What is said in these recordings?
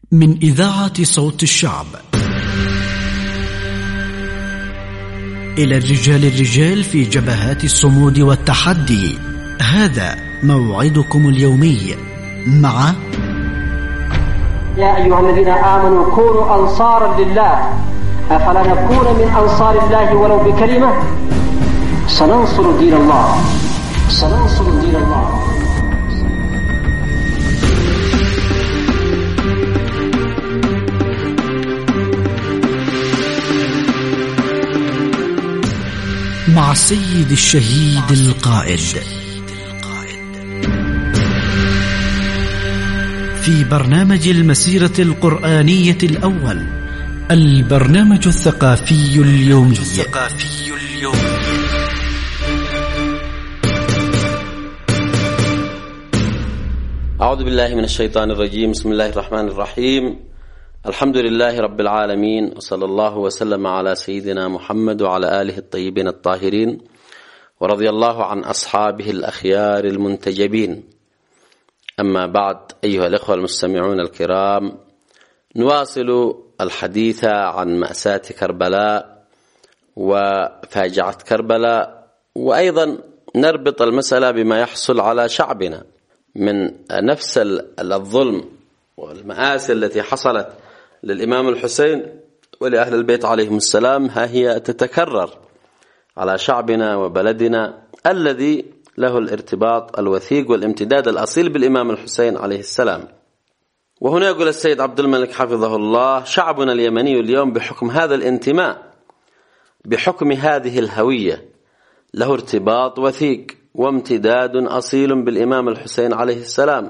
من إذاعة صوت الشعب إلى الرجال في جبهات الصمود والتحدي. هذا موعدكم اليومي مع يا أيها الذين آمنوا كونوا أنصارا لله أفلا نكون من أنصار الله ولو بكلمة. سننصر دين الله، سننصر دين الله. مع السيد الشهيد القائد في برنامج المسيرة القرآنية الأول، البرنامج الثقافي اليومي. أعوذ بالله من الشيطان الرجيم. بسم الله الرحمن الرحيم. الحمد لله رب العالمين، وصلى الله وسلم على سيدنا محمد وعلى آله الطيبين الطاهرين، ورضي الله عن أصحابه الأخيار المنتجبين. أما بعد، أيها الإخوة المستمعون الكرام، نواصل الحديث عن مأساة كربلاء وفاجعة كربلاء، وأيضا نربط المسألة بما يحصل على شعبنا من نفس الظلم والمآسي التي حصلت للإمام الحسين ولأهل البيت عليهم السلام. ها هي تتكرر على شعبنا وبلدنا الذي له الارتباط الوثيق والامتداد الأصيل بالإمام الحسين عليه السلام. وهنا يقول السيد عبد الملك حفظه الله: شعبنا اليمني اليوم بحكم هذا الانتماء، بحكم هذه الهوية، له ارتباط وثيق وامتداد أصيل بالإمام الحسين عليه السلام.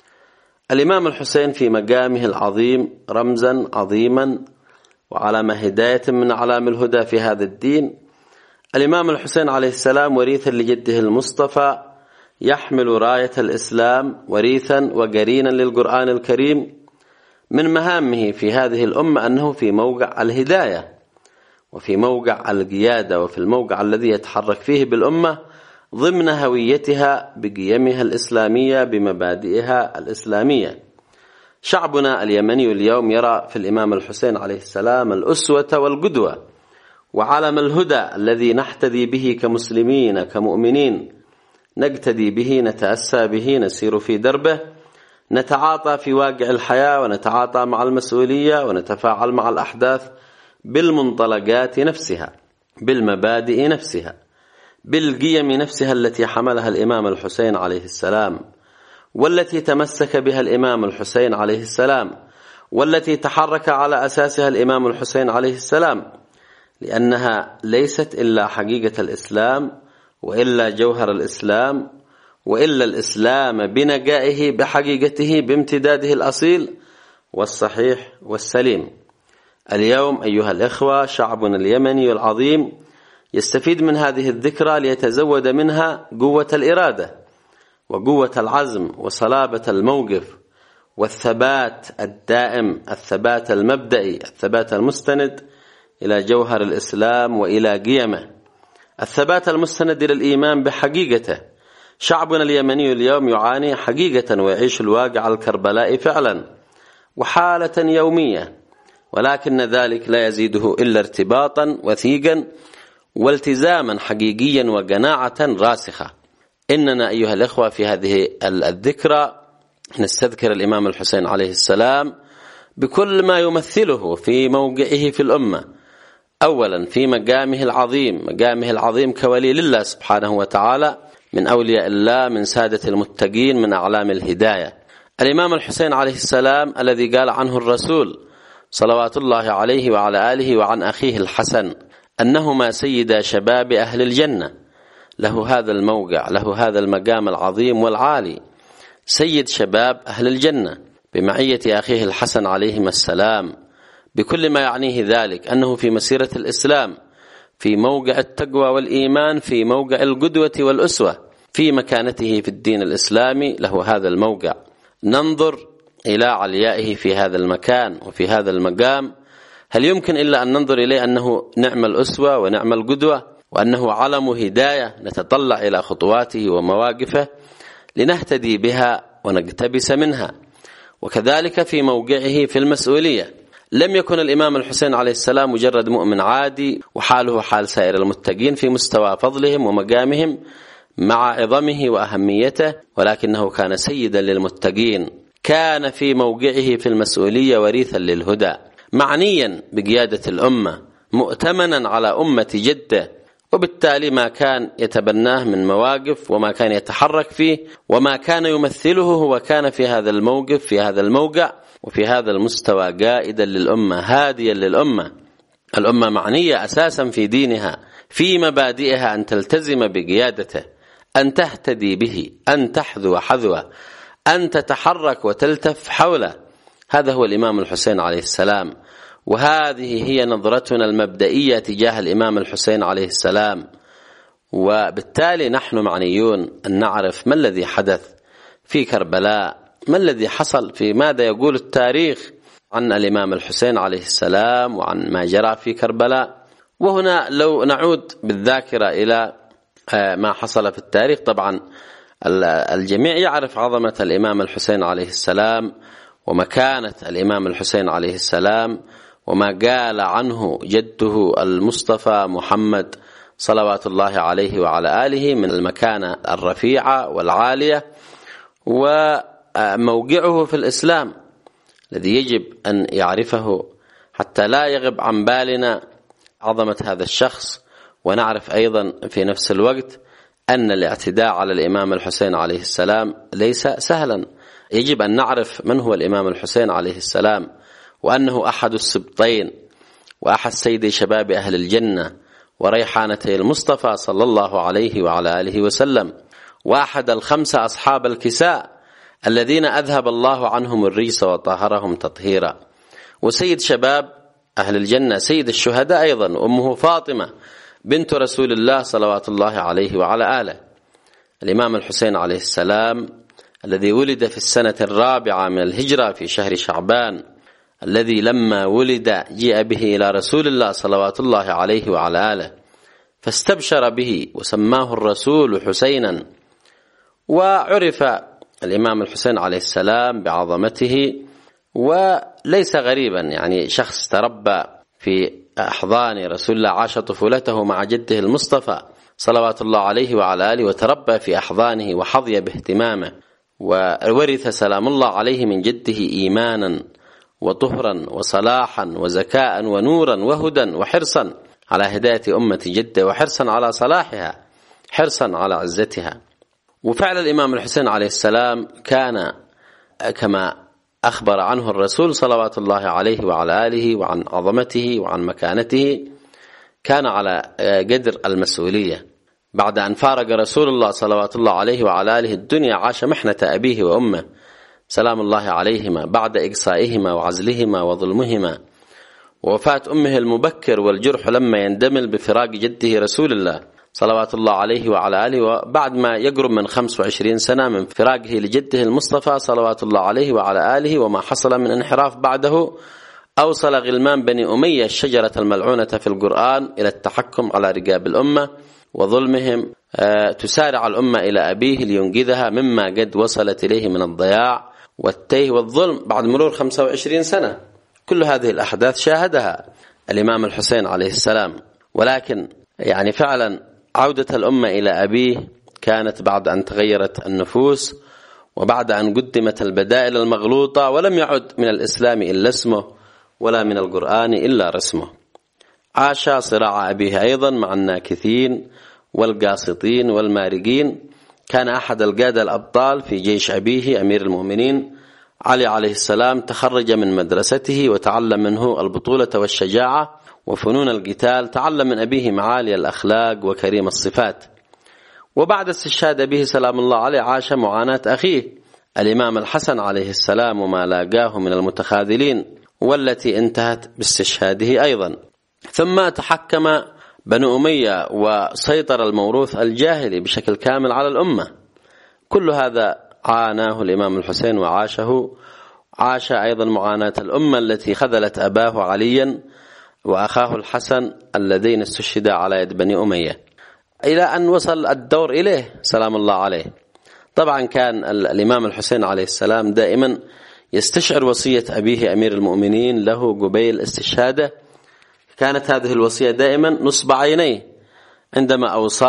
الإمام الحسين في مقامه العظيم رمزا عظيما وعلامة هداية من أعلام الهدى في هذا الدين. الإمام الحسين عليه السلام وريثا لجده المصطفى، يحمل راية الإسلام وريثا وقرينا للقرآن الكريم. من مهامه في هذه الأمة أنه في موقع الهداية وفي موقع القيادة، وفي الموقع الذي يتحرك فيه بالأمة ضمن هويتها بقيمها الإسلامية بمبادئها الإسلامية. شعبنا اليمني اليوم يرى في الإمام الحسين عليه السلام الأسوة والقدوة وعلم الهدى الذي نحتدي به كمسلمين كمؤمنين، نقتدي به، نتأسى به، نسير في دربه، نتعاطى في واقع الحياة، ونتعاطى مع المسؤولية، ونتفاعل مع الأحداث بالمنطلقات نفسها، بالمبادئ نفسها، بالقيم نفسها التي حملها الإمام الحسين عليه السلام، والتي تمسك بها الإمام الحسين عليه السلام، والتي تحرك على أساسها الإمام الحسين عليه السلام، لأنها ليست إلا حقيقة الإسلام، وإلا جوهر الإسلام، وإلا الإسلام بنقائه بحقيقته بامتداده الأصيل والصحيح والسليم. اليوم أيها الإخوة، شعبنا اليمني العظيم يستفيد من هذه الذكرى ليتزود منها قوة الإرادة وقوة العزم وصلابة الموقف والثبات الدائم، الثبات المبدئي، الثبات المستند إلى جوهر الإسلام وإلى قيمه، الثبات المستند إلى الإيمان بحقيقته. شعبنا اليمني اليوم يعاني حقيقة ويعيش الواقع الكربلائي فعلا وحالة يومية، ولكن ذلك لا يزيده إلا ارتباطا وثيقا والتزاما حقيقيا وقناعة راسخة. إننا أيها الأخوة في هذه الذكرى نستذكر الإمام الحسين عليه السلام بكل ما يمثله في موقعه في الأمة. أولا في مقامه العظيم كولي لله سبحانه وتعالى، من أولياء الله، من سادة المتقين، من أعلام الهداية. الإمام الحسين عليه السلام الذي قال عنه الرسول صلوات الله عليه وعلى آله وعن أخيه الحسن أنهما سيدا شباب أهل الجنة، له هذا الموقع، له هذا المقام العظيم والعالي، سيد شباب أهل الجنة بمعية أخيه الحسن عليهما السلام، بكل ما يعنيه ذلك، أنه في مسيرة الإسلام، في موقع التقوى والإيمان، في موقع القدوة والأسوة، في مكانته في الدين الإسلامي له هذا الموقع. ننظر إلى عليائه في هذا المكان وفي هذا المقام، هل يمكن إلا أن ننظر إليه أنه نعم الأسوة ونعم القدوة، وأنه علم هداية نتطلع إلى خطواته ومواقفه لنهتدي بها ونقتبس منها، وكذلك في موقعه في المسؤولية. لم يكن الإمام الحسين عليه السلام مجرد مؤمن عادي وحاله حال سائر المتقين في مستوى فضلهم ومقامهم مع عظمه وأهميته، ولكنه كان سيدا للمتقين، كان في موقعه في المسؤولية وريثا للهدى، معنيا بقيادة الأمة، مؤتمنا على أمة جده، وبالتالي ما كان يتبناه من مواقف وما كان يتحرك فيه وما كان يمثله هو كان في هذا الموقف في هذا الموقع وفي هذا المستوى قائدا للأمة، هاديا للأمة. الأمة معنية أساسا في دينها، في مبادئها، أن تلتزم بقيادته، أن تهتدي به، أن تحذو حذوه، أن تتحرك وتلتف حوله. هذا هو الإمام الحسين عليه السلام، وهذه هي نظرتنا المبدئية تجاه الإمام الحسين عليه السلام. وبالتالي نحن معنيون أن نعرف ما الذي حدث في كربلاء، ما الذي حصل، في ماذا يقول التاريخ عن الإمام الحسين عليه السلام وعن ما جرى في كربلاء. وهنا لو نعود بالذاكرة إلى ما حصل في التاريخ، طبعا الجميع يعرف عظمة الإمام الحسين عليه السلام ومكانة الإمام الحسين عليه السلام وما قال عنه جده المصطفى محمد صلوات الله عليه وعلى آله من المكانة الرفيعة والعالية، وموقعه في الإسلام الذي يجب أن يعرفه حتى لا يغب عن بالنا عظمة هذا الشخص. ونعرف أيضا في نفس الوقت أن الاعتداء على الإمام الحسين عليه السلام ليس سهلا. يجب أن نعرف من هو الإمام الحسين عليه السلام، وأنه أحد السبطين وأحد سيدي شباب أهل الجنة وريحانتي المصطفى صلى الله عليه وعلى آله وسلم، وأحد الخمسة أصحاب الكساء الذين أذهب الله عنهم الرجس وطهرهم تطهيرا، وسيد شباب أهل الجنة، سيد الشهداء أيضا، أمه فاطمة بنت رسول الله صلوات الله عليه وعلى آله. الإمام الحسين عليه السلام الذي ولد في السنة 4 من الهجرة في شهر شعبان، الذي لما ولد جاء به إلى رسول الله صلوات الله عليه وعلى آله فاستبشر به وسماه الرسول حسينا. وعرف الإمام الحسين عليه السلام بعظمته، وليس غريبا، يعني شخص تربى في أحضان رسول الله، عاش طفولته مع جده المصطفى صلوات الله عليه وعلى آله وتربى في أحضانه وحظي باهتمامه، وورث سلام الله عليه من جده إيمانا وطهرا وصلاحا وزكاء ونورا وهدى وحرصا على هداية أمة جده وحرصا على صلاحها، حرصا على عزتها. وفعل الإمام الحسين عليه السلام كان كما أخبر عنه الرسول صلوات الله عليه وعلى آله وعن عظمته وعن مكانته، كان على قدر المسؤولية. بعد أن فارق رسول الله صلوات الله عليه وعلى آله الدنيا، عاش محنة أبيه وأمه سلام الله عليهما بعد إقصائهما وعزلهما وظلمهما، ووفاة أمه المبكر والجرح لما يندمل بفراق جده رسول الله صلوات الله عليه وعلى آله، وبعد ما يقرب من 25 سنة من فراقه لجده المصطفى صلوات الله عليه وعلى آله وما حصل من انحراف بعده، أوصل غلمان بني أمية الشجرة الملعونة في القرآن إلى التحكم على رقاب الأمة وظلمهم، تسارع الأمة إلى أبيه لينقذها مما قد وصلت إليه من الضياع والتيه والظلم بعد مرور 25 سنة. كل هذه الأحداث شاهدها الإمام الحسين عليه السلام، ولكن يعني فعلا عودة الأمة إلى أبيه كانت بعد أن تغيرت النفوس وبعد أن قدمت البدائل المغلوطة، ولم يعد من الإسلام إلا اسمه ولا من القرآن إلا رسمه. عاش صراع أبيه أيضا مع الناكثين والقاسطين والمارقين. كان أحد القادة الأبطال في جيش أبيه أمير المؤمنين علي عليه السلام، تخرج من مدرسته وتعلم منه البطولة والشجاعة وفنون القتال، تعلم من أبيه معالي الأخلاق وكريم الصفات. وبعد استشهاد أبيه سلام الله عليه عاش معاناة أخيه الإمام الحسن عليه السلام وما لاقاه من المتخاذلين، والتي انتهت باستشهاده أيضا. ثم تحكم بنو أمية وسيطر الموروث الجاهلي بشكل كامل على الأمة. كل هذا عاناه الإمام الحسين وعاشه. عاش أيضا معاناة الأمة التي خذلت أباه عليا وأخاه الحسن اللذين استشهدا على يد بني أمية، إلى أن وصل الدور إليه سلام الله عليه. طبعا كان الإمام الحسين عليه السلام دائما يستشعر وصية أبيه أمير المؤمنين له قبيل استشهاده. كانت هذه الوصية دائما نصب عينيه عندما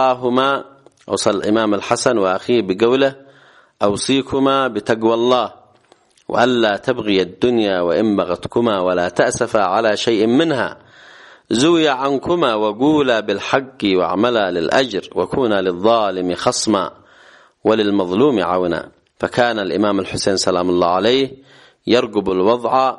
أوصى الإمام الحسن وأخيه بقوله: أوصيكما بتقوى الله وألا تبغي الدنيا وإن بغتكما ولا تأسفا على شيء منها، زوي عنكما وقولا بالحق واعملا للأجر وكونا للظالم خصما وللمظلوم عونا. فكان الإمام الحسين سلام الله عليه يرقب الوضع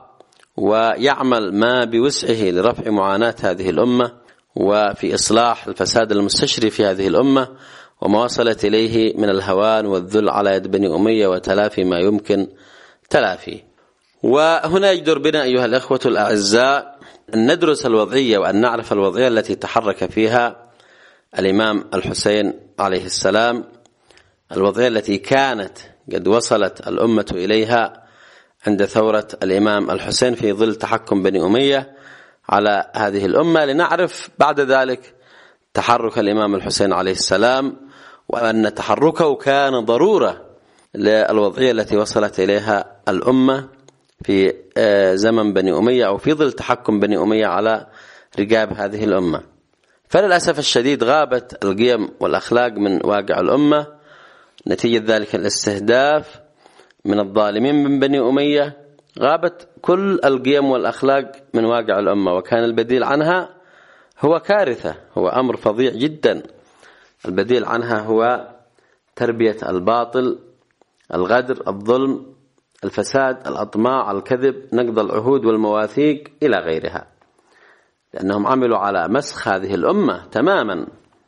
ويعمل ما بوسعه لرفع معاناة هذه الأمة وفي إصلاح الفساد المستشري في هذه الأمة وما وصلت إليه من الهوان والذل على يد بني أمية وتلافي ما يمكن تلافيه. وهنا يجدر بنا أيها الأخوة الأعزاء أن ندرس الوضعية وأن نعرف الوضعية التي تحرك فيها الإمام الحسين عليه السلام، الوضعية التي كانت قد وصلت الأمة إليها عند ثورة الإمام الحسين في ظل تحكم بني أمية على هذه الأمة، لنعرف بعد ذلك تحرك الإمام الحسين عليه السلام وأن تحركه كان ضرورة للوضعية التي وصلت إليها الأمة في زمن بني أمية أو في ظل تحكم بني أمية على رقاب هذه الأمة. فللأسف الشديد غابت القيم والأخلاق من واقع الأمة نتيجة ذلك الاستهداف من الظالمين من بني أمية. غابت كل القيم والأخلاق من واقع الأمة، وكان البديل عنها هو كارثة، هو أمر فظيع جدا. البديل عنها هو تربية الباطل، الغدر، الظلم، الفساد، الأطماع، الكذب، نقض العهود والمواثيق إلى غيرها، لأنهم عملوا على مسخ هذه الأمة تماما.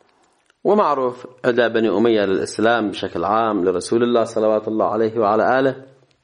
ومعروف عداء بني أمية للإسلام بشكل عام، لرسول الله صلوات الله عليه وعلى آله،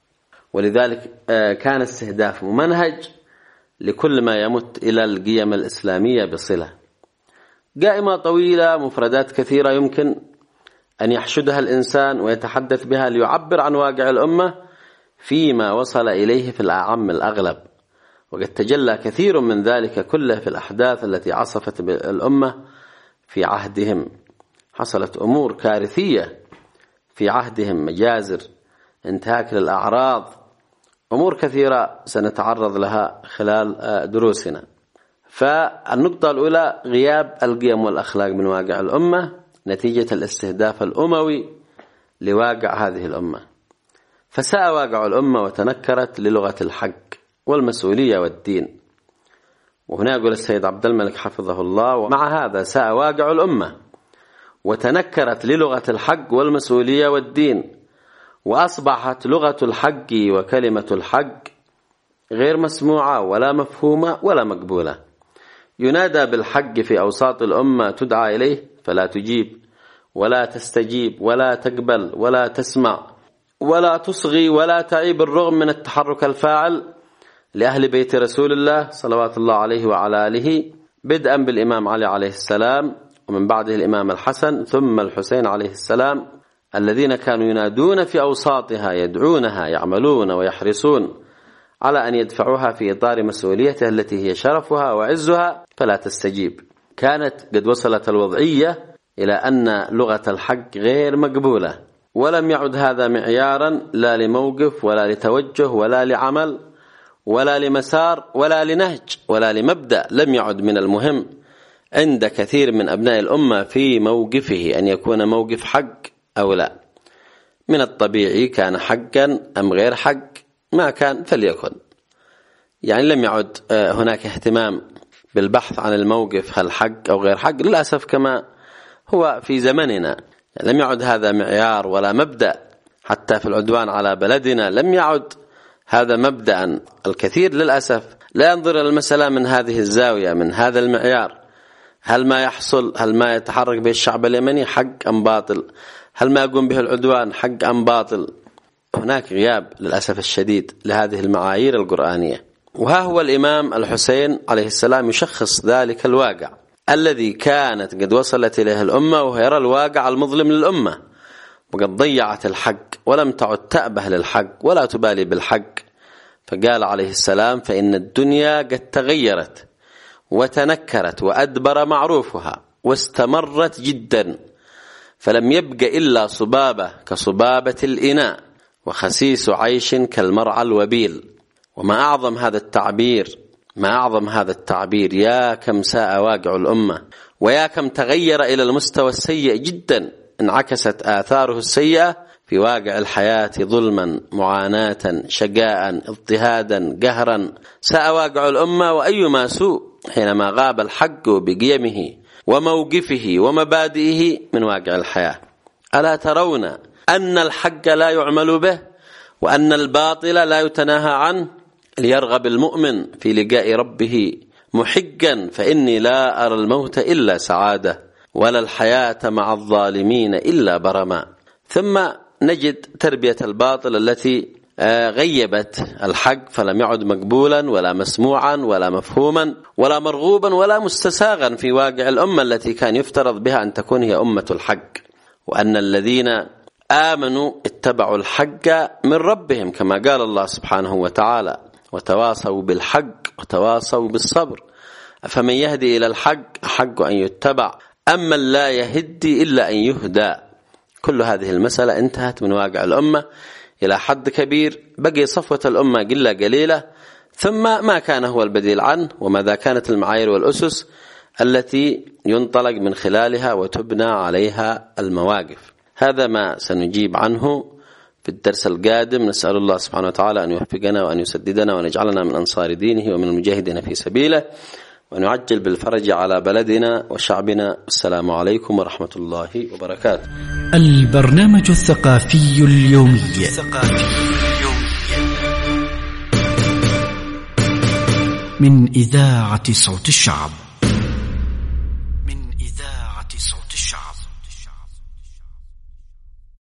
ولذلك كان استهداف ممنهج لكل ما يمت إلى القيم الإسلامية بصلة. قائمة طويلة، مفردات كثيرة يمكن أن يحشدها الإنسان ويتحدث بها ليعبر عن واقع الأمة فيما وصل إليه في الأعم الأغلب، وقد تجلى كثير من ذلك كله في الأحداث التي عصفت بالأمة في عهدهم. حصلت أمور كارثية في عهدهم، مجازر، انتهاك للأعراض، أمور كثيرة سنتعرض لها خلال دروسنا. فالنقطة الأولى غياب القيم والأخلاق من واقع الأمة نتيجة الاستهداف الأموي لواقع هذه الأمة. فساء واقع الأمة وتنكرت للغة الحق والمسؤولية والدين. وهنا يقول السيد عبد الملك حفظه الله: ومع هذا ساء واقع الأمة وتنكرت للغة الحق والمسؤولية والدين، وأصبحت لغة الحق وكلمة الحق غير مسموعة ولا مفهومة ولا مقبولة. ينادى بالحق في أوساط الأمة تدعى إليه فلا تجيب ولا تستجيب ولا تقبل ولا تسمع ولا تصغي ولا تعيب، الرغم من التحرك الفاعل لأهل بيت رسول الله صلوات الله عليه وعلى آله، بدءا بالإمام علي عليه السلام ومن بعده الإمام الحسن ثم الحسين عليه السلام، الذين كانوا ينادون في أوساطها، يدعونها، يعملون ويحرصون على أن يدفعوها في إطار مسؤوليتها التي هي شرفها وعزها، فلا تستجيب. كانت قد وصلت الوضعية إلى أن لغة الحق غير مقبولة، ولم يعد هذا معيارا لا لموقف ولا لتوجه ولا لعمل ولا لمسار ولا لنهج ولا لمبدأ. لم يعد من المهم عند كثير من أبناء الأمة في موقفه أن يكون موقف حق أو لا. من الطبيعي كان حقا أم غير حق، ما كان فليكن. يعني لم يعد هناك اهتمام بالبحث عن الموقف هل حق أو غير حق، للأسف كما هو في زمننا. لم يعد هذا معيار ولا مبدأ، حتى في العدوان على بلدنا لم يعد هذا مبدأ. الكثير للأسف لا ينظر إلى المسألة من هذه الزاوية، من هذا المعيار. هل ما يحصل، هل ما يتحرك به الشعب اليمني حق أم باطل؟ هل ما يقوم به العدوان حق أم باطل؟ هناك غياب للأسف الشديد لهذه المعايير القرآنية. وها هو الإمام الحسين عليه السلام يشخص ذلك الواقع الذي كانت قد وصلت إليه الأمة، وهو يرى الواقع المظلم للأمة، وقد ضيعت الحق ولم تعد تأبه للحق ولا تبالي بالحق. فقال عليه السلام: فإن الدنيا قد تغيرت وتنكرت وأدبر معروفها واستمرت جدا، فلم يبق إلا صبابة كصبابة الإناء، وخسيس عيش كالمرعى الوبيل. وما أعظم هذا التعبير، ما أعظم هذا التعبير. يا كم ساء واقع الأمة، ويا كم تغير إلى المستوى السيء جدا، انعكست آثاره السيئة في واقع الحياة ظلما، معاناة، شقاء، اضطهادا، قهرا. ساء واقع الأمة، وأيما سوء حينما غاب الحق بقيمه وموقفه ومبادئه من واقع الحياة. ألا ترون أن الحق لا يعمل به، وأن الباطل لا يتناهى عنه؟ ليرغب المؤمن في لقاء ربه محقا، فإني لا أرى الموت إلا سعادة، ولا الحياة مع الظالمين إلا برما. ثم نجد تربية الباطل التي غيبت الحق، فلم يعد مقبولا ولا مسموعا ولا مفهوما ولا مرغوبا ولا مستساغا في واقع الأمة التي كان يفترض بها أن تكون هي أمة الحق. وأن الذين آمنوا اتبعوا الحق من ربهم، كما قال الله سبحانه وتعالى: وتواصوا بالحق وتواصوا بالصبر. فمن يهدي إلى الحق أحق أن يتبع، أما لا يهدي إلا أن يهدى. كل هذه المسألة انتهت من واقع الأمة إلى حد كبير، بقي صفوة الأمة قلة قليلة، ثم ما كان هو البديل عنه، وماذا كانت المعايير والأسس التي ينطلق من خلالها وتبنى عليها المواقف. هذا ما سنجيب عنه في الدرس القادم. نسأل الله سبحانه وتعالى أن يوفقنا وأن يسددنا وأن يجعلنا من أنصار دينه ومن المجاهدين في سبيله، وأن يعجل بالفرج على بلدنا وشعبنا. السلام عليكم ورحمة الله وبركاته. البرنامج الثقافي اليومي من إذاعة صوت الشعب.